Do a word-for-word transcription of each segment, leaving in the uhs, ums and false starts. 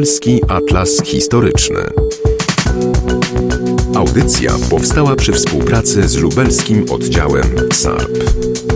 Lubelski Atlas Historyczny. Audycja powstała przy współpracy z lubelskim oddziałem S A R P.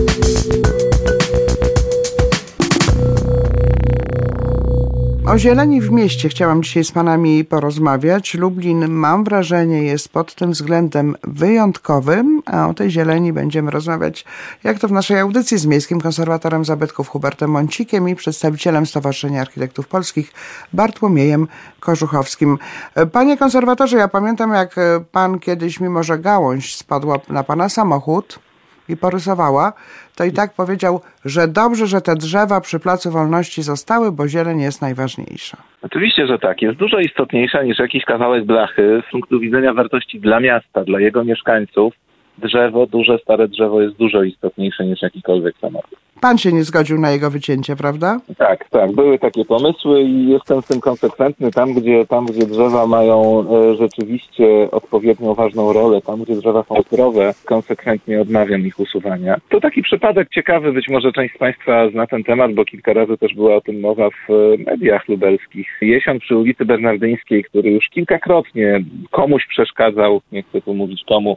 O zieleni w mieście chciałam dzisiaj z panami porozmawiać. Lublin, mam wrażenie, jest pod tym względem wyjątkowym, a o tej zieleni będziemy rozmawiać, jak to w naszej audycji, z miejskim konserwatorem zabytków Hubertem Mącikiem i przedstawicielem Stowarzyszenia Architektów Polskich Bartłomiejem Korzuchowskim. Panie konserwatorze, ja pamiętam, jak pan kiedyś, mimo że gałąź spadła na pana samochód i porysowała, to i tak powiedział, że dobrze, że te drzewa przy Placu Wolności zostały, bo zieleń jest najważniejsza. Oczywiście, że tak. Jest dużo istotniejsza niż jakiś kawałek blachy z punktu widzenia wartości dla miasta, dla jego mieszkańców. Drzewo, duże, stare drzewo jest dużo istotniejsze niż jakikolwiek samochód. Pan się nie zgodził na jego wycięcie, prawda? Tak, tak. Były takie pomysły i jestem z tym konsekwentny. Tam, gdzie, tam, gdzie drzewa mają e, rzeczywiście odpowiednią ważną rolę, tam, gdzie drzewa są zdrowe, konsekwentnie odmawiam ich usuwania. To taki przypadek ciekawy, być może część z Państwa zna ten temat, bo kilka razy też była o tym mowa w mediach lubelskich. Jesion przy ulicy Bernardyńskiej, który już kilkakrotnie komuś przeszkadzał, nie chcę tu mówić komu,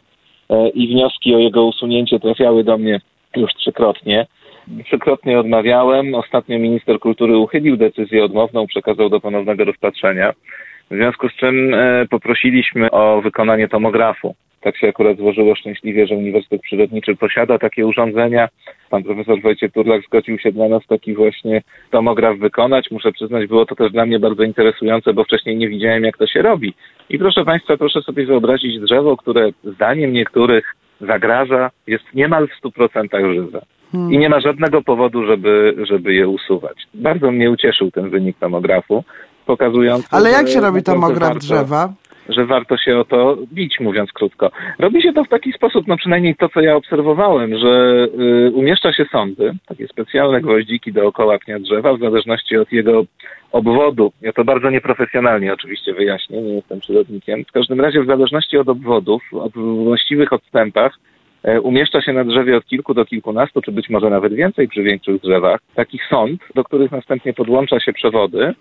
i wnioski o jego usunięcie trafiały do mnie już trzykrotnie. Trzykrotnie odmawiałem. Ostatnio minister kultury uchylił decyzję odmowną, przekazał do ponownego rozpatrzenia. W związku z czym e, poprosiliśmy o wykonanie tomografu. Tak się akurat złożyło szczęśliwie, że Uniwersytet Przyrodniczy posiada takie urządzenia. Pan profesor Wojciech Turlak zgodził się dla nas taki właśnie tomograf wykonać. Muszę przyznać, było to też dla mnie bardzo interesujące, bo wcześniej nie widziałem, jak to się robi. I proszę Państwa, proszę sobie wyobrazić drzewo, które zdaniem niektórych zagraża, jest niemal w stu procentach żywe. Hmm. I nie ma żadnego powodu, żeby, żeby je usuwać. Bardzo mnie ucieszył ten wynik tomografu, pokazujący... Ale jak się robi tomograf drzewa? Że warto się o to bić, mówiąc krótko. Robi się to w taki sposób, no przynajmniej to, co ja obserwowałem, że y, umieszcza się sondy, takie specjalne gwoździki dookoła pnia drzewa, w zależności od jego obwodu. Ja to bardzo nieprofesjonalnie oczywiście wyjaśnię, nie jestem przyrodnikiem. W każdym razie w zależności od obwodów, od właściwych odstępach, y, umieszcza się na drzewie od kilku do kilkunastu, czy być może nawet więcej przy większych drzewach, takich sond, do których następnie podłącza się przewody,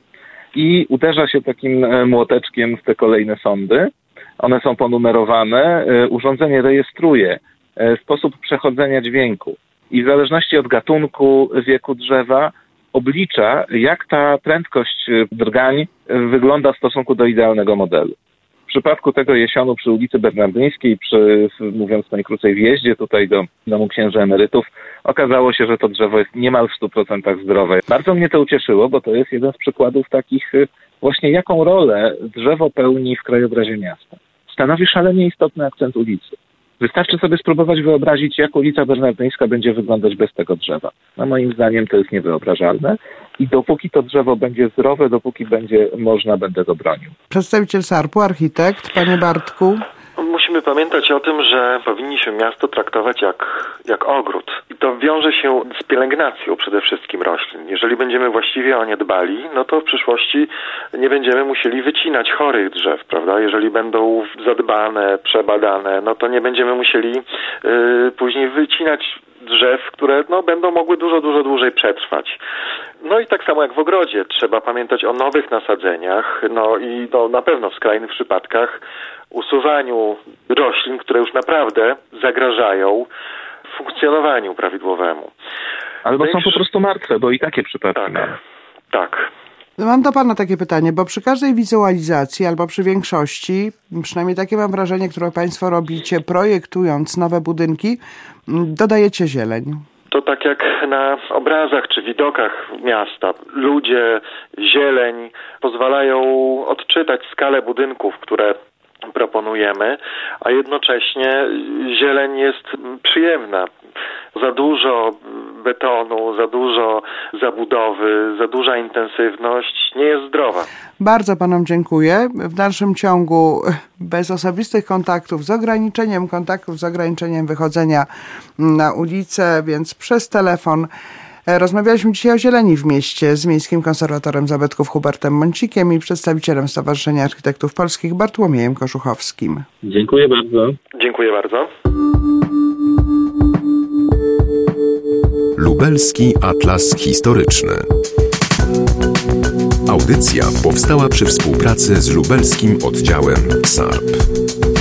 i uderza się takim młoteczkiem w te kolejne sondy. One są ponumerowane. Urządzenie rejestruje sposób przechodzenia dźwięku i w zależności od gatunku, wieku drzewa oblicza, jak ta prędkość drgań wygląda w stosunku do idealnego modelu. W przypadku tego jesionu przy ulicy Bernardyńskiej, przy, mówiąc najkrócej, wjeździe tutaj do domu księży emerytów, okazało się, że to drzewo jest niemal w stu procentach zdrowe. Bardzo mnie to ucieszyło, bo to jest jeden z przykładów takich właśnie, jaką rolę drzewo pełni w krajobrazie miasta. Stanowi szalenie istotny akcent ulicy. Wystarczy sobie spróbować wyobrazić, jak ulica Bernardyńska będzie wyglądać bez tego drzewa. No moim zdaniem to jest niewyobrażalne i dopóki to drzewo będzie zdrowe, dopóki będzie można, będę go bronił. Przedstawiciel S A R P-u, architekt, panie Bartku. Musimy pamiętać o tym, że powinniśmy miasto traktować jak, jak ogród. I to wiąże się z pielęgnacją przede wszystkim roślin. Jeżeli będziemy właściwie o nie dbali, no to w przyszłości nie będziemy musieli wycinać chorych drzew, prawda? Jeżeli będą zadbane, przebadane, no to nie będziemy musieli yy, później wycinać drzew, które no, będą mogły dużo, dużo dłużej przetrwać. No i tak samo jak w ogrodzie, trzeba pamiętać o nowych nasadzeniach, no i no, na pewno w skrajnych przypadkach usuwaniu roślin, które już naprawdę zagrażają funkcjonowaniu prawidłowemu. Albo są po prostu martwe, bo i takie przypadki tak, mamy. Tak. Mam do pana takie pytanie, bo przy każdej wizualizacji albo przy większości, przynajmniej takie mam wrażenie, które państwo robicie, projektując nowe budynki, dodajecie zieleń. To tak jak na obrazach czy widokach miasta. Ludzie, zieleń pozwalają odczytać skalę budynków, które proponujemy, a jednocześnie zieleń jest przyjemna. Za dużo betonu, za dużo zabudowy, za duża intensywność nie jest zdrowa. Bardzo panom dziękuję. W dalszym ciągu bez osobistych kontaktów, z ograniczeniem kontaktów, z ograniczeniem wychodzenia na ulicę, więc przez telefon. Rozmawialiśmy dzisiaj o zieleni w mieście z miejskim konserwatorem zabytków Hubertem Mącikiem i przedstawicielem Stowarzyszenia Architektów Polskich Bartłomiejem Korzuchowskim. Dziękuję bardzo. Dziękuję bardzo. Lubelski Atlas Historyczny. Audycja powstała przy współpracy z lubelskim oddziałem S A R P.